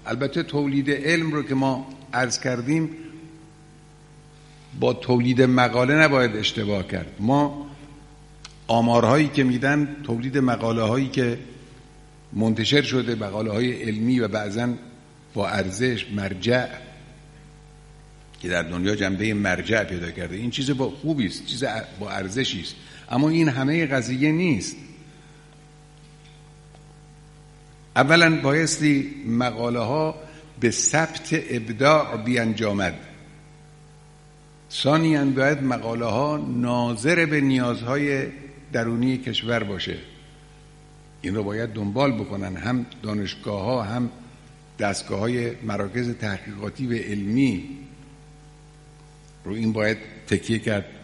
البته تولید علم رو که ما عرض کردیم با تولید مقاله نباید اشتباه کرد. ما آمارهایی که میدن تولید مقاله هایی که منتشر شده، مقاله های علمی و بعضا با ارزش، مرجع که در دنیا جنبه مرجع پیدا کرده، این چیز با خوبی است، چیز با ارزشی است، اما این همه قضیه نیست. اولا بایستی مقاله ها به ثبت ابداع بیانجامد. ثانیاً باید مقاله ها ناظر به نیازهای درونی کشور باشه. این رو باید دنبال بکنن هم دانشگاه ها، هم دستگاه های مراکز تحقیقاتی و علمی. رو این باید تکیه کرد.